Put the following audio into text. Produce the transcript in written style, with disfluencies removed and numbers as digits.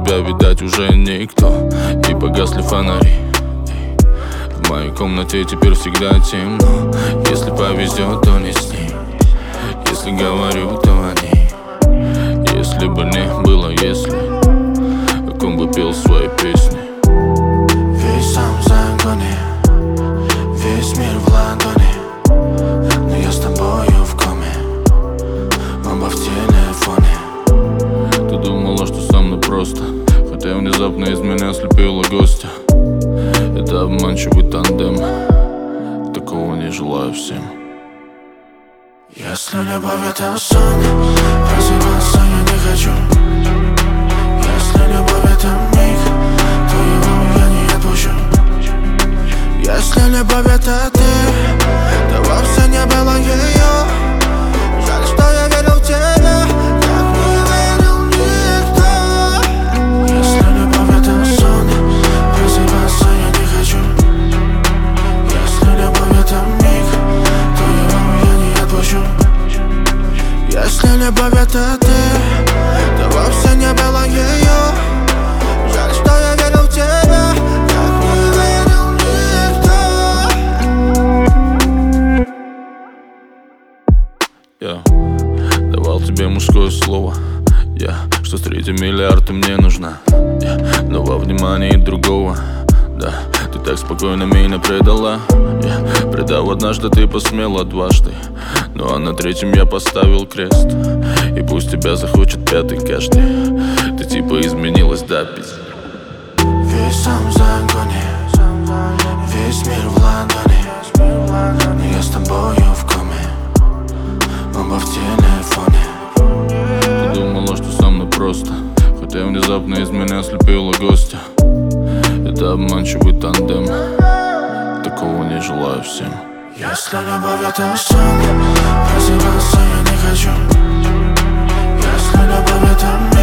тебя, видать, уже никто. И погасли фонари. В моей комнате теперь всегда темно. Если повезет, то не с ней. Если говорю, то о ней. Если бы не было, если как он бы пел свои песни. Весь сам в загоне, весь мир в ладони, но я с тобою в коме, оба в телефоне. Ты думала, что со мной просто, хотя внезапно из меня слепила гостя. Это обманчивый тандем, такого не желаю всем. Если любовь это сон, просыпаться я не хочу. Если любовь это миг, то его я не отпущу. Если любовь это ты, то вовсе не было ее. Жаль, что я верил в тебя, как не верил никто. Если любовь это сон, просыпаться я не хочу. Если любовь это миг, то его я не отпущу. Если любовь это ты, то вовсе не было ее. Жаль, что я верил в тебя, как не верил никто. Я давал тебе мужское слово, что с 3 миллиард ты мне нужна, но во внимании другого. Да, ты так спокойно меня предала. Предал однажды, ты посмела дважды, ну а на 3-м я поставил крест. И пусть тебя захочет 5-й каждый. Ты типа изменилась до пизды. Весь сам в загоне, весь мир в ладони, но я с тобою в коме, оба в телефоне. Ты думала, что со мной просто, хотя внезапно из меня слепила гостя. Это обманчивый тандем, такого не желаю всем. Если любовь это сон, просыпаться я не хочу. Если любовь это